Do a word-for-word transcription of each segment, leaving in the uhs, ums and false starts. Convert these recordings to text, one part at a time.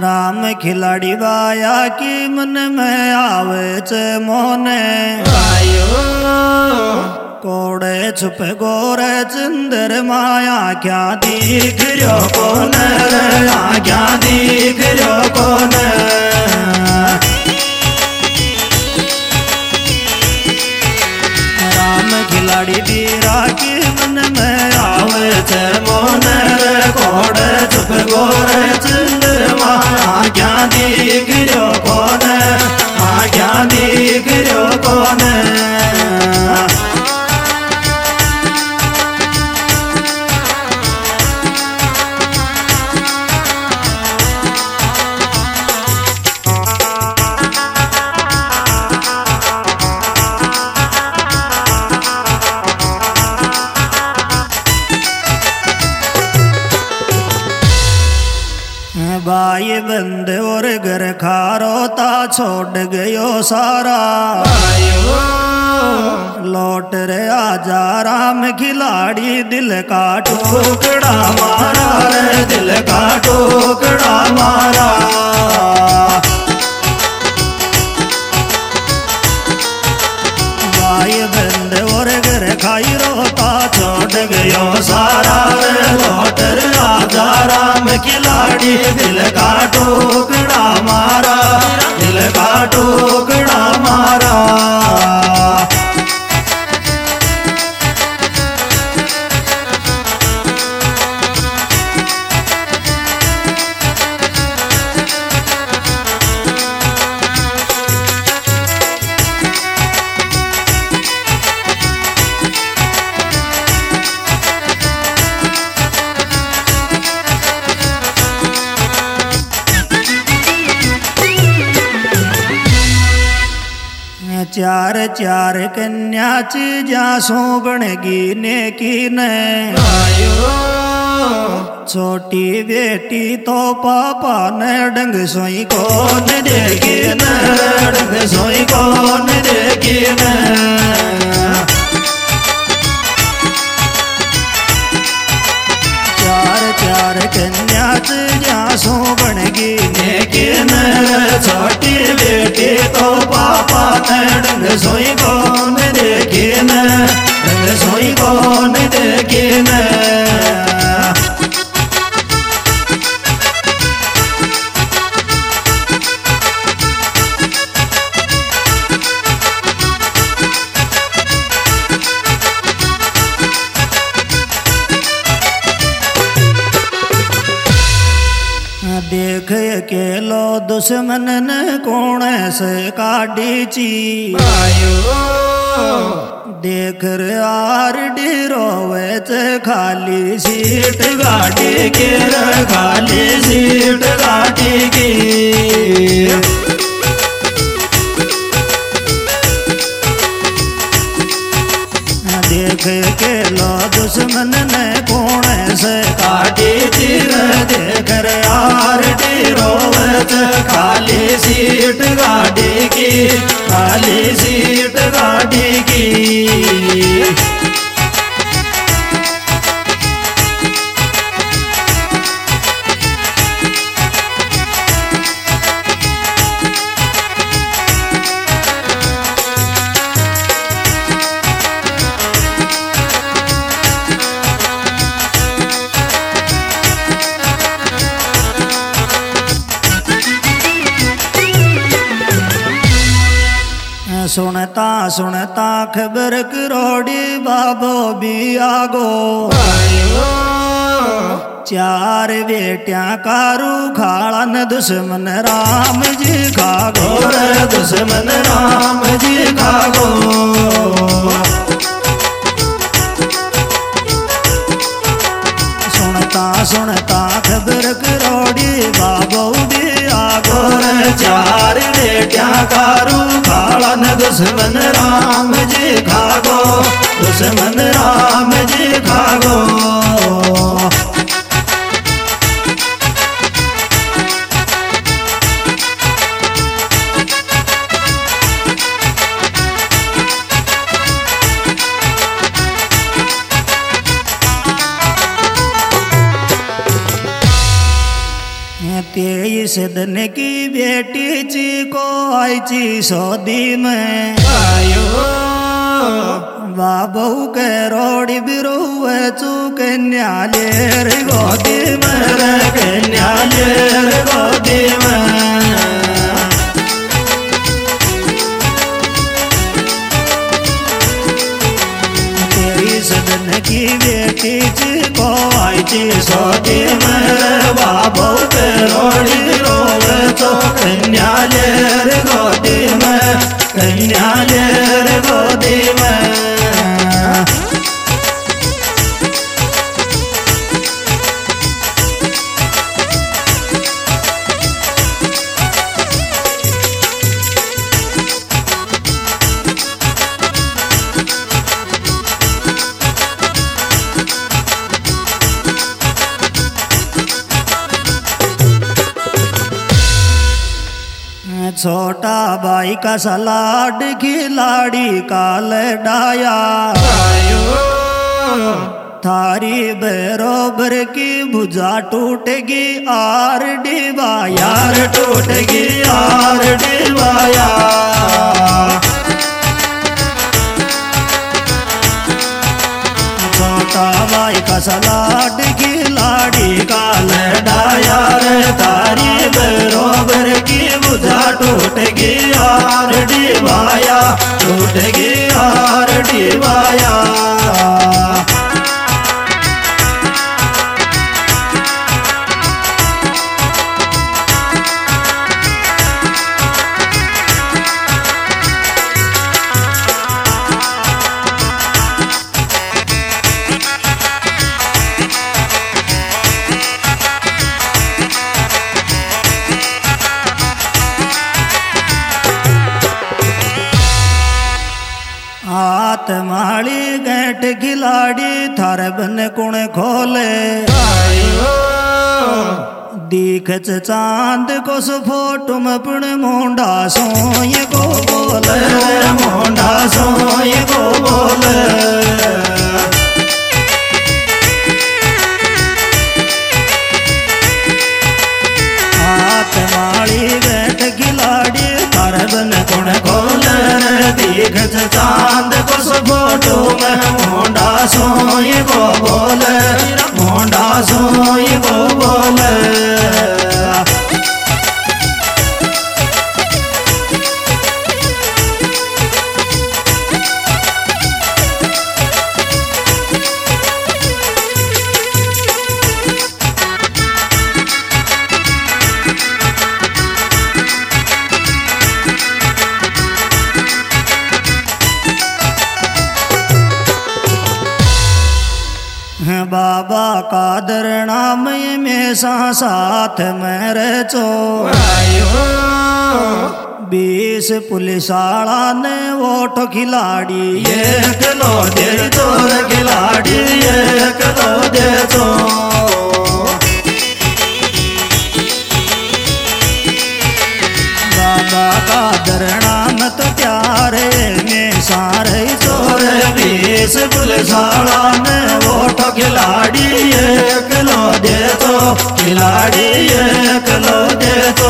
राम खिलाड़ी बाया की मन में आवे च मोने आयो कोड़े छुप गोरे चंदर माया क्या दिख रो कौन क्या दिख रो कौन राम खिलाड़ी बीरा की मन में आवे च मोन कोड़े छुप गोरे चंदर माया क्या दिख रो कौन क्या दिख रो कौन बाई बंद और घर खारोता छोड़ गयो सारा आयो लौट रे आजा राम खिलाड़ी दिल का टुकड़ा मारा रे दिल का टुकड़ा मारा बाई बंद और घर खाई रोता छोड़ गयो सारा लौट रे आजा राम खिलाड़ी दिल का टुकड़ा मारा दिल का टुकड़ा मारा चार चार कन्या चीजा सोबणगी ने की ने आयो छोटी बेटी तो पापा ने डंग सोई कौन देगी न डंग सोई कौन देगी न चार चार कन्या चीजा सोबणगी ने की न छोटी बेटी तो पापा डंग सोई कौन देखे न डंग सोई कौन देखे न देख अकेलो दुश्मन ने कौन से काटी ची आयो देख यार डिरोवे च खाली सीट गाड़ी के खाली सीट गाड़ी की देख के लो दुश्मन ने कौन से काटी तीर देख यार डिरोवत खाली सीट गाड़ी की खाली सीट गाड़ी की सुनता सुनता खबर करोड़ी बाबो भी आगो आयो चार बेटियां कारू खाड़न दुश्मन राम जी खागो रे दुश्मन राम जी खागो सुनता सुनता खबर करोड़ी बाबो भी आगो रे चार बेटियां कारू खाड़न दुश्मन राम जी खागो दुश्मन राम जी खागो तेईस दिन की बेटी ची को आई ची सौदी में आयो बाबू के रोड़ी बिरुए चू कन्यालेर गोदी में रे कन्यालेर गोदी में तेईस दिन की बेटी ची को आई ची सौदी में बाबू के रोड़ी बिरुए चू कन्यालेर गोदी में कन्यालेर गोदी में छोटा भाई का सलाड खिलाड़ी का लड़ाया आयो थारी बरोबर की भुजा टूटेगी आर डिबा यार टूटेगी आर डिबाया छोटा भाई का सलाड खिलाड़ी का लड़ाया रे तारी बरोबर की भुजा टूटेगी आर डिबाया टूटेगी आर डिबाया हाथ माली गेट खिलाड़ी थारे बन कुण खोले आयो दीखच चांद को सो फोटो में पुण मोंडा सोय को बोले मोंडा सोय को बोले हाथ माली गेट खिलाड़ी थारे बन कुण खोले दीखच चांद को सो फोटो में मोंडा सोय को बोले मोंडा सोय को बोले बाबा का दर नाम में सा साथ में रचो आयो बीस पुलिस आला ने वोट खिलाड़ी एक लो दे चोर खिलाड़ी एक लो दे चो बाबा का दर नाम तो प्यारे में सारे चोर बीस पुलिस आला ने वोट खिलाड़ी एक लो दे तो खिलाड़ी एक लो दे तो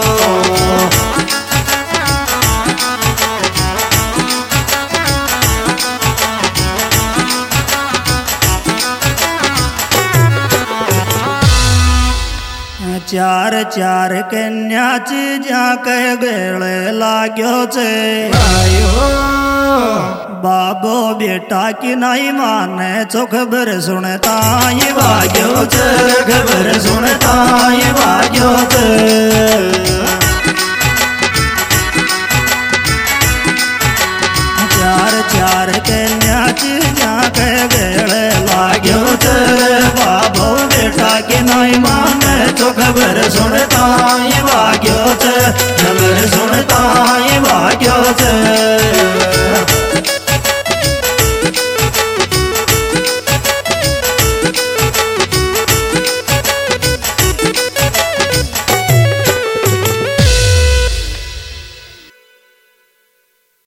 चार चार कन्या जाके गेले लाग्यो छे आयो बाबो बेटा की नहीं माने चो खबर सुनता ही भाग्यो